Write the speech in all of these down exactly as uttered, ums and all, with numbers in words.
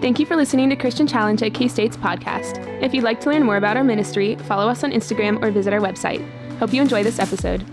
Thank you for listening to Christian Challenge at K-State's podcast. If you'd like to learn more about our ministry, follow us on Instagram or visit our website. Hope you enjoy this episode.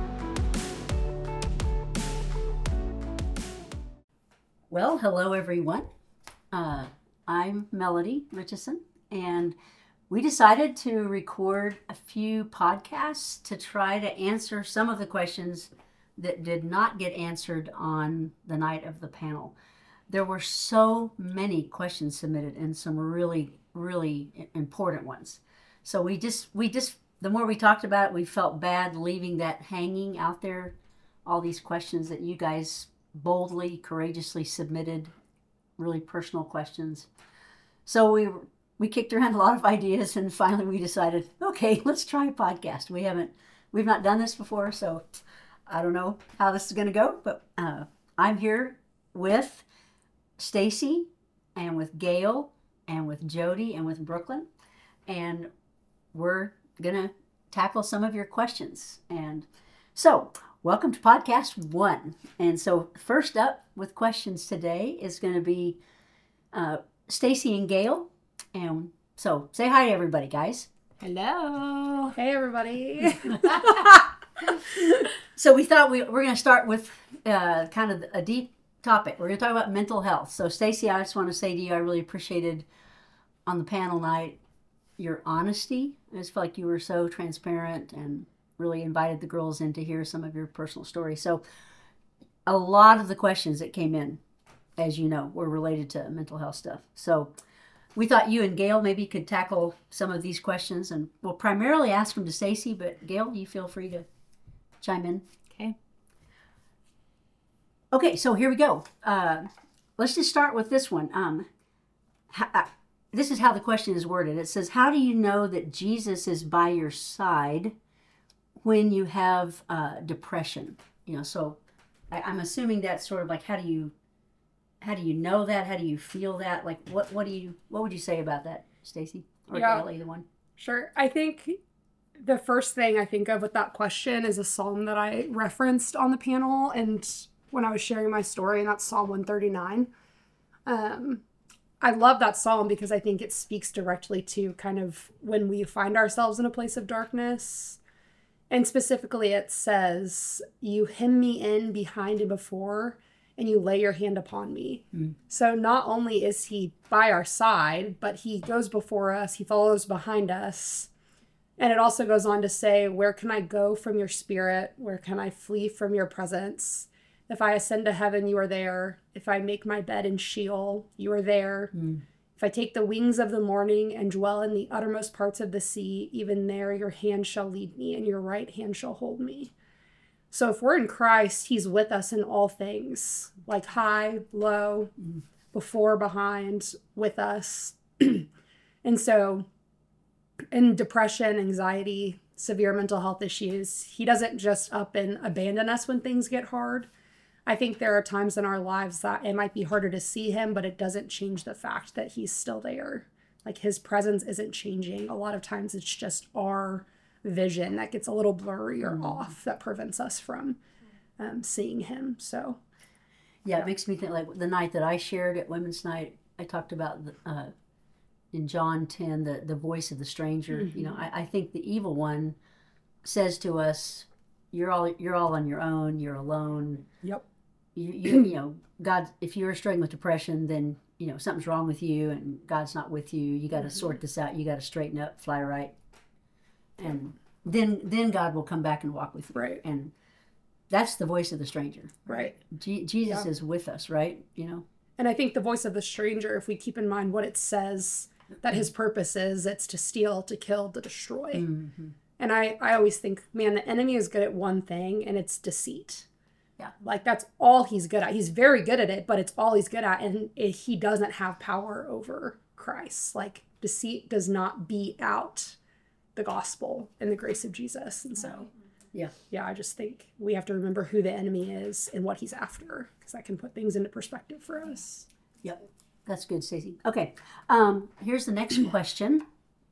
Well, hello everyone. Uh, I'm Melody Richardson, and we decided to record a few podcasts to try to answer some of the questions that did not get answered on the night of the panel. There were so many questions submitted and some really, really important ones. So we just, we just, the more we talked about it, we felt bad leaving that hanging out there, all these questions that you guys boldly, courageously submitted, really personal questions. So we we kicked around a lot of ideas, and finally we decided, okay, let's try a podcast. We haven't, we've not done this before, so I don't know how this is going to go, but uh, I'm here with Stacy and with Gail and with Jody and with Brooklyn, and we're gonna tackle some of your questions. And so welcome to podcast one. And so first up with questions today is going to be uh, Stacy and Gail. And so say hi to everybody, guys. Hello. Hey, everybody. So we thought we, we're going to start with uh, kind of a deep topic. We're going to talk about mental health. So Stacy, I just want to say to you, I really appreciated on the panel night your honesty. I just felt like you were so transparent and really invited the girls in to hear some of your personal stories. So a lot of the questions that came in, as you know, were related to mental health stuff. So we thought you and Gail maybe could tackle some of these questions, and we'll primarily ask them to Stacy, but Gail, you feel free to chime in. Okay. Okay, so here we go. Uh, let's just start with this one. Um, ha- uh, this is how the question is worded. It says, how do you know that Jesus is by your side when you have uh, depression? You know, so I, I'm assuming that's sort of like, how do you, how do you know that? How do you feel that? Like, what, what do you, what would you say about that, Stacy? Or Yeah. Gail, either one? Sure. I think the first thing I think of with that question is a psalm that I referenced on the panel, and when I was sharing my story, and that's Psalm one thirty-nine. Um, I love that psalm because I think it speaks directly to kind of when we find ourselves in a place of darkness. And specifically it says, you hem me in behind and before, and you lay your hand upon me. Mm. So not only is he by our side, but he goes before us, he follows behind us. And it also goes on to say, where can I go from your spirit? Where can I flee from your presence? If I ascend to heaven, you are there. If I make my bed in Sheol, you are there. Mm. If I take the wings of the morning and dwell in the uttermost parts of the sea, even there your hand shall lead me and your right hand shall hold me. So if we're in Christ, he's with us in all things, like high, low, mm. before, behind, with us. And so in depression, anxiety, severe mental health issues, he doesn't just up and abandon us when things get hard. I think there are times in our lives that it might be harder to see him, but it doesn't change the fact that he's still there. Like his presence isn't changing. A lot of times it's just our vision that gets a little blurry or mm. off that prevents us from um, seeing him. So, yeah, it makes me think like the night that I shared at Women's Night, I talked about the, uh, in John ten, the, the voice of the stranger. Mm-hmm. You know, I, I think the evil one says to us, you're all you're all on your own, you're alone. Yep. You, you, you know, God, if you're struggling with depression, then, you know, something's wrong with you and God's not with you. You got to mm-hmm. sort this out. You got to straighten up, fly right. And then then God will come back and walk with you. Right. And that's the voice of the stranger. Right. G- Jesus yeah. is with us, right? You know? And I think the voice of the stranger, if we keep in mind what it says, that his purpose is, it's to steal, to kill, to destroy. Mm-hmm. And I, I always think, man, the enemy is good at one thing, and it's deceit. Yeah. Like, that's all he's good at. He's very good at it, but it's all he's good at. And it, he doesn't have power over Christ. Like, deceit does not beat out the gospel and the grace of Jesus. And so, yeah, yeah, I just think we have to remember who the enemy is and what he's after, because that can put things into perspective for us. Yep. That's good, Stacey. Okay. Um, here's the next question.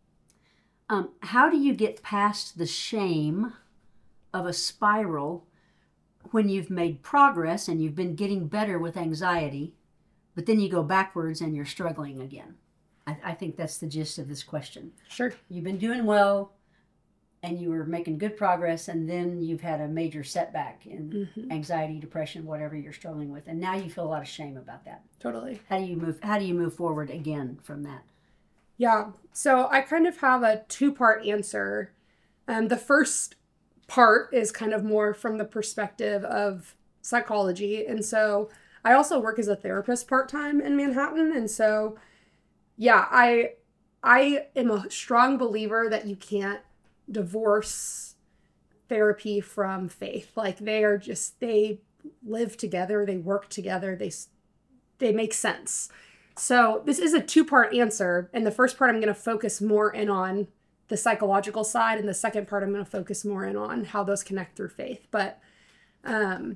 Um, how do you get past the shame of a spiral when you've made progress and you've been getting better with anxiety, but then you go backwards and you're struggling again. I, I think that's the gist of this question. Sure. You've been doing well and you were making good progress, and then you've had a major setback in mm-hmm. anxiety, depression, whatever you're struggling with, and now you feel a lot of shame about that. Totally. How do you move how do you move forward again from that? Yeah. So I kind of have a two-part answer. Um, the first part is kind of more from the perspective of psychology. And so I also work as a therapist part-time in Manhattan. And so, yeah, I I am a strong believer that you can't divorce therapy from faith. Like, they are just, they live together, they work together, they they make sense. So this is a two-part answer. And the first part I'm going to focus more in on the psychological side, and the second part I'm going to focus more in on how those connect through faith. But um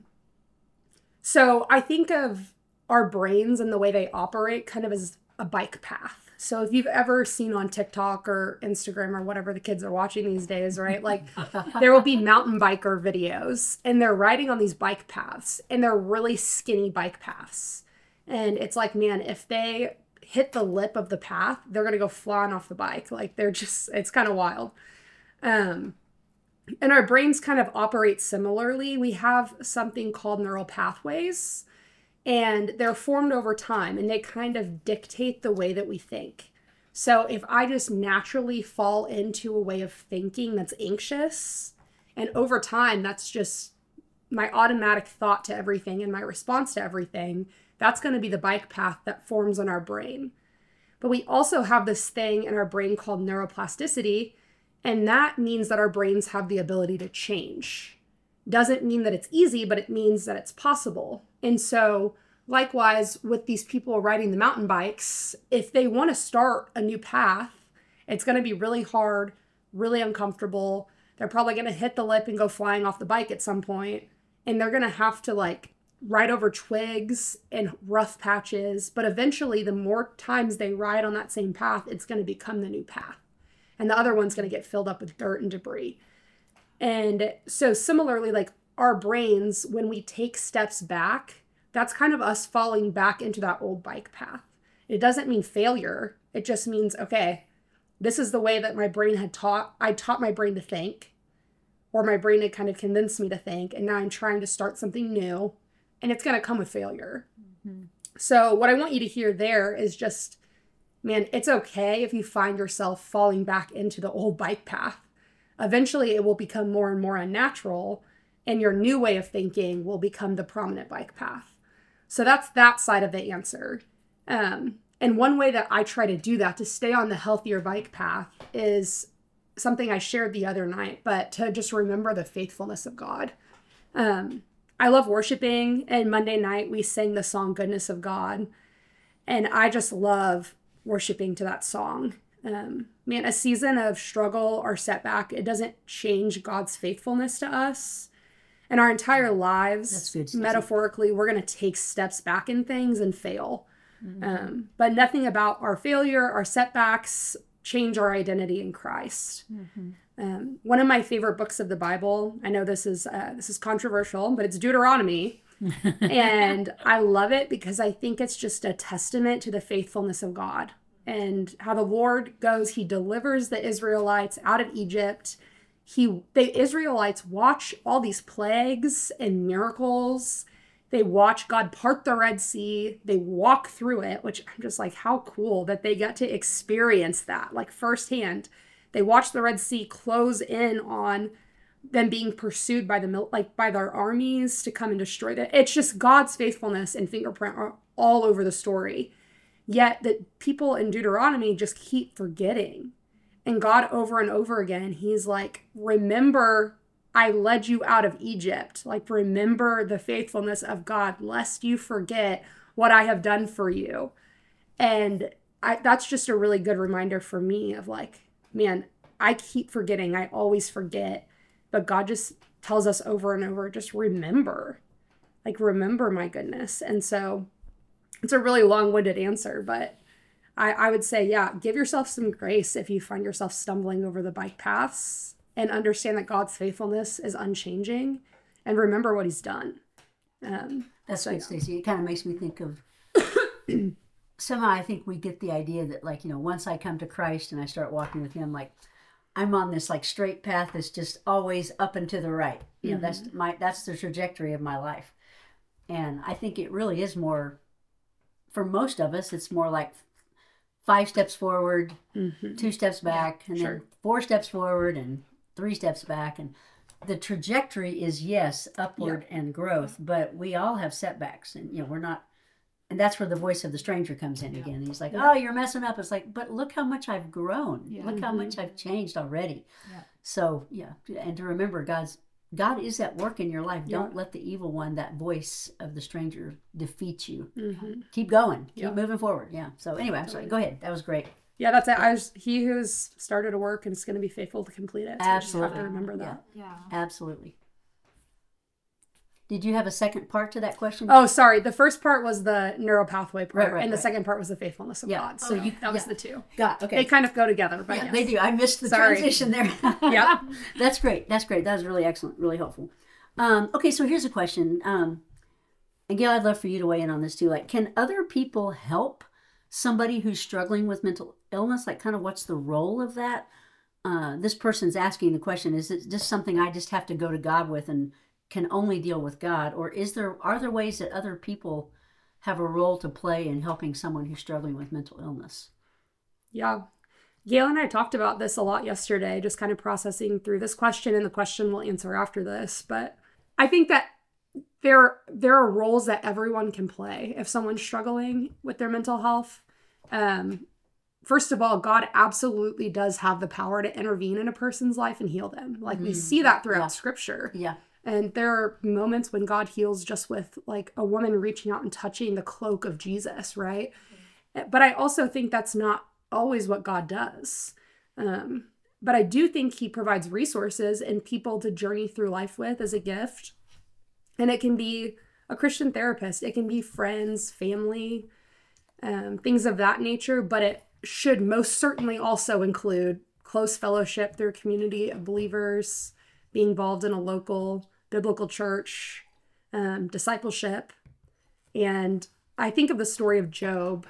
so I think of our brains and the way they operate kind of as a bike path. So if you've ever seen on TikTok or Instagram or whatever the kids are watching these days, right? Like, there will be mountain biker videos, and they're riding on these bike paths, and they're really skinny bike paths. And it's like, man, if they hit the lip of the path, they're going to go flying off the bike. Like, they're just, it's kind of wild. Um, and our brains kind of operate similarly. We have something called neural pathways, and they're formed over time, and they kind of dictate the way that we think. So if I just naturally fall into a way of thinking that's anxious, and over time, that's just my automatic thought to everything and my response to everything, that's going to be the bike path that forms in our brain. But we also have this thing in our brain called neuroplasticity, and that means that our brains have the ability to change. Doesn't mean that it's easy, but it means that it's possible. And so likewise with these people riding the mountain bikes, if they want to start a new path, it's going to be really hard, really uncomfortable. They're probably going to hit the lip and go flying off the bike at some point, and they're going to have to like ride over twigs and rough patches. But eventually, the more times they ride on that same path, it's going to become the new path. And the other one's going to get filled up with dirt and debris. And so similarly, like our brains, when we take steps back, that's kind of us falling back into that old bike path. It doesn't mean failure. It just means, okay, this is the way that my brain had taught, I taught my brain to think, or my brain had kind of convinced me to think, and now I'm trying to start something new, and it's going to come with failure. Mm-hmm. So what I want you to hear there is just, man, it's okay if you find yourself falling back into the old bike path. Eventually, it will become more and more unnatural, and your new way of thinking will become the prominent bike path. So that's that side of the answer. Um, and one way that I try to do that, to stay on the healthier bike path, is something I shared the other night, but to just remember the faithfulness of God. Um, I love worshiping, and Monday night we sing the song Goodness of God. And I just love worshiping to that song. Um, man, a season of struggle or setback, it doesn't change God's faithfulness to us. And our entire lives, That's good, metaphorically, we're going to take steps back in things and fail. Mm-hmm. Um, but nothing about our failure, our setbacks, change our identity in Christ. Mm-hmm. Um, one of my favorite books of the Bible, I know this is uh, this is controversial, but it's Deuteronomy. And I love it because I think it's just a testament to the faithfulness of God and how the Lord goes. He delivers the Israelites out of Egypt. He, the Israelites watch all these plagues and miracles. They watch God part the Red Sea. They walk through it, which I'm just like, how cool that they got to experience that, like firsthand. They watch the Red Sea close in on them being pursued by the like by their armies to come and destroy them. It's just God's faithfulness and fingerprint are all over the story. Yet the people in Deuteronomy just keep forgetting. And God over and over again, he's like, remember, I led you out of Egypt. Like, remember the faithfulness of God, lest you forget what I have done for you. And I, that's just a really good reminder for me of like, man, I keep forgetting. I always forget. But God just tells us over and over, just remember. Like, remember my goodness. And so it's a really long-winded answer, but I, I would say, yeah, give yourself some grace if you find yourself stumbling over the bike paths, and understand that God's faithfulness is unchanging, and remember what he's done. Um, That's so, good, yeah. Stacey. It kind of makes me think of somehow I think we get the idea that, like, you know, once I come to Christ and I start walking with him, like, I'm on this like straight path that's just always up and to the right. You know, mm-hmm. that's my that's the trajectory of my life. And I think it really is more, for most of us, it's more like five steps forward, mm-hmm. two steps back, yeah, and sure. then four steps forward and three steps back. And the trajectory is, yes, upward yeah. and growth, but we all have setbacks, and, you know, we're not, and that's where the voice of the stranger comes in yeah. again. He's like, yeah. oh, you're messing up. It's like, but look how much I've grown. Yeah. Look mm-hmm. how much I've changed already. Yeah. So, yeah, and to remember God's, God is at work in your life. Yeah. Don't let the evil one, that voice of the stranger, defeat you. Mm-hmm. Keep going. Keep yeah. moving forward. Yeah. So anyway, I'm sorry. Go ahead. That was great. Yeah, that's it. I was, he who has started a work and is going to be faithful to complete it. So Absolutely. You just have to remember that. Yeah. yeah. Absolutely. Did you have a second part to that question? Oh, sorry. The first part was the neural pathway part, right, right, and the right. second part was the faithfulness of yeah. God. So okay. you, that was yeah. the two. Got okay. They kind of go together, but yeah, yes. they do. I missed the sorry. transition there. yeah, that's great. That's great. That was really excellent. Really helpful. Um, okay, so here's a question. Um, and Gail, I'd love for you to weigh in on this too. Like, can other people help somebody who's struggling with mental illness? Like, kind of what's the role of that? Uh, this person's asking the question: is it just something I just have to go to God with and can only deal with God, or is there are there ways that other people have a role to play in helping someone who's struggling with mental illness? Yeah. Gail and I talked about this a lot yesterday, just kind of processing through this question, and the question we'll answer after this. But I think that there, there are roles that everyone can play if someone's struggling with their mental health. Um, first of all, God absolutely does have the power to intervene in a person's life and heal them. Like, mm. we see that throughout yeah. Scripture. Yeah. And there are moments when God heals just with like a woman reaching out and touching the cloak of Jesus, right? Mm-hmm. But I also think that's not always what God does. Um, but I do think he provides resources and people to journey through life with as a gift. And it can be a Christian therapist. It can be friends, family, um, things of that nature. But it should most certainly also include close fellowship through a community of believers, being involved in a local biblical church, um, discipleship. And I think of the story of Job.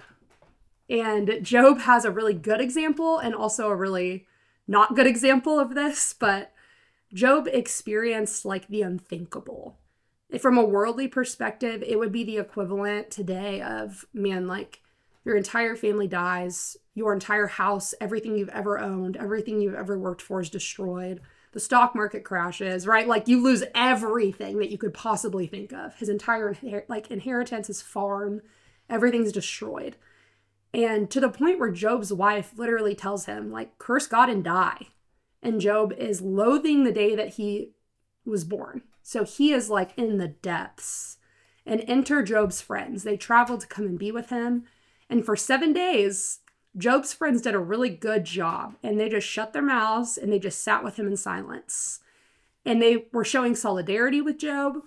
And Job has a really good example and also a really not good example of this. But Job experienced like the unthinkable. From a worldly perspective, it would be the equivalent today of, man, like your entire family dies, your entire house, everything you've ever owned, everything you've ever worked for is destroyed. The stock market crashes, right? Like you lose everything that you could possibly think of. His entire inher- like inheritance, his farm, everything's destroyed. And to the point where Job's wife literally tells him, like, curse God and die. And Job is loathing the day that he was born. So he is like in the depths. And enter Job's friends. They travel to come and be with him. And for seven days, Job's friends did a really good job, and they just shut their mouths and they just sat with him in silence. And they were showing solidarity with Job.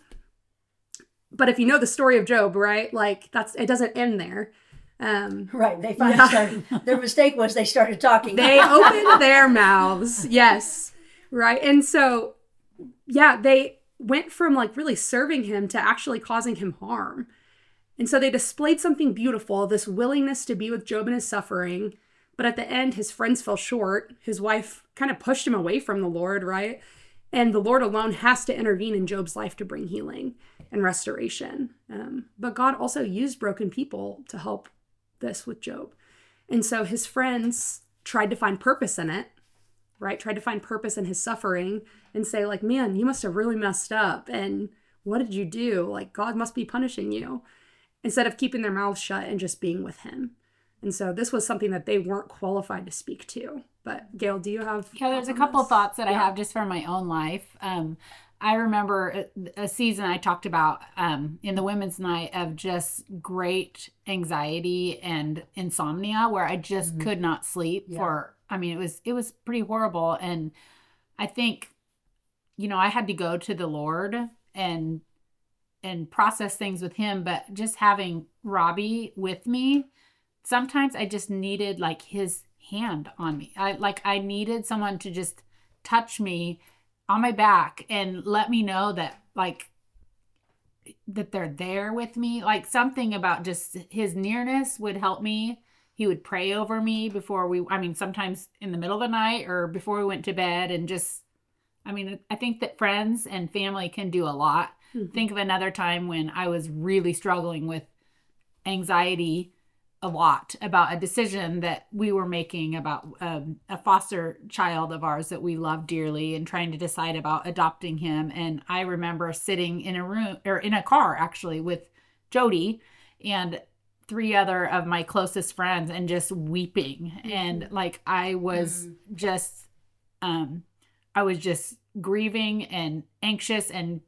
But if you know the story of Job, right, like that's, it doesn't end there. Um, right. They finally yeah. started, their mistake was they started talking. They opened their mouths. Yes. Right. And so, yeah, they went from like really serving him to actually causing him harm. And so they displayed something beautiful, this willingness to be with Job in his suffering. But at the end, his friends fell short. His wife kind of pushed him away from the Lord, right? And the Lord alone has to intervene in Job's life to bring healing and restoration. Um, but God also used broken people to help this with Job. And so his friends tried to find purpose in it, right? Tried to find purpose in his suffering and say like, man, you must have really messed up. And what did you do? Like, God must be punishing you. Instead of keeping their mouths shut and just being with him. And so this was something that they weren't qualified to speak to. But Gail, do you have... Yeah, there's a couple thoughts that yeah. I have just from my own life. Um, I remember a, a season I talked about um, in the women's night of just great anxiety and insomnia where I just mm-hmm. could not sleep yeah. for, I mean, it was, it was pretty horrible. And I think, you know, I had to go to the Lord and and process things with him, but just having Robbie with me, sometimes I just needed like his hand on me. I like, I needed someone to just touch me on my back and let me know that like, that they're there with me. Like something about just his nearness would help me. He would pray over me before we, I mean, sometimes in the middle of the night or before we went to bed. And just, I mean, I think that friends and family can do a lot. Mm-hmm. Think of another time when I was really struggling with anxiety a lot about a decision that we were making about um, a foster child of ours that we love dearly and trying to decide about adopting him. And I remember sitting in a room or in a car actually with Jody and three other of my closest friends and just weeping. Mm-hmm. And like, I was mm-hmm. just, um, I was just grieving and anxious and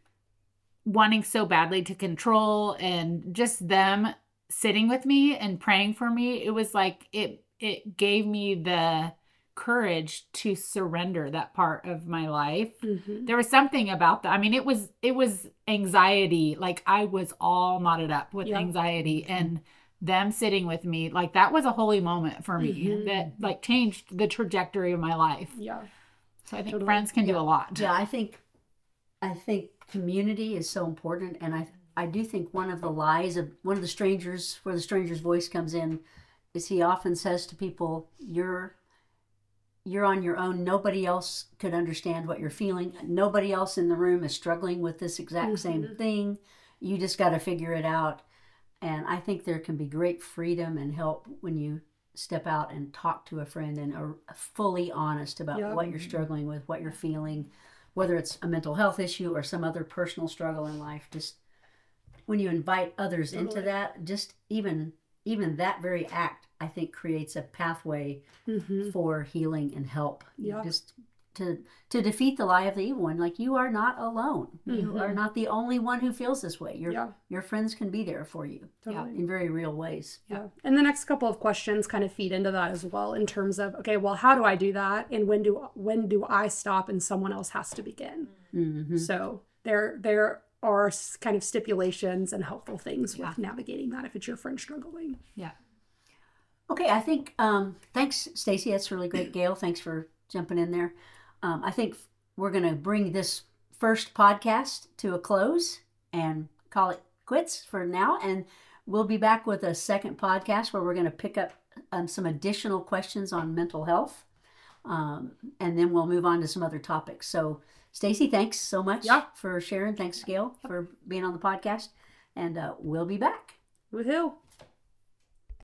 wanting so badly to control, and just them sitting with me and praying for me. It was like, it, it gave me the courage to surrender that part of my life. Mm-hmm. There was something about that. I mean, it was, it was anxiety. Like I was all knotted up with yep. anxiety, and them sitting with me, like that was a holy moment for me mm-hmm. that like changed the trajectory of my life. Yeah. So I think totally. friends can yeah. do a lot. Yeah. I think, I think community is so important. And I, I do think one of the lies of one of the strangers, where the stranger's voice comes in, is he often says to people, you're, you're on your own. Nobody else could understand what you're feeling. Nobody else in the room is struggling with this exact mm-hmm. same thing. You just got to figure it out. And I think there can be great freedom and help when you step out and talk to a friend and are fully honest about yep. what you're struggling with, what you're feeling, whether it's a mental health issue or some other personal struggle in life. Just when you invite others totally. into that, just even even that very act, I think, creates a pathway mm-hmm. for healing and help. Yeah. Just to to defeat the lie of the evil one. Like, you are not alone. Mm-hmm. You are not the only one who feels this way. Your yeah. your friends can be there for you totally. in very real ways. Yeah. And the next couple of questions kind of feed into that as well, in terms of, okay, well, how do I do that? And when do when do I stop and someone else has to begin? Mm-hmm. So there there are kind of stipulations and helpful things yeah. with navigating that if it's your friend struggling. Yeah. Okay, I think, um, thanks, Stacy. That's really great. Gail, thanks for jumping in there. Um, I think we're going to bring this first podcast to a close and call it quits for now. And we'll be back with a second podcast where we're going to pick up um, some additional questions on mental health. Um, and then we'll move on to some other topics. So, Stacy, thanks so much yeah. for sharing. Thanks, Gail, for being on the podcast. And uh, we'll be back. Woohoo.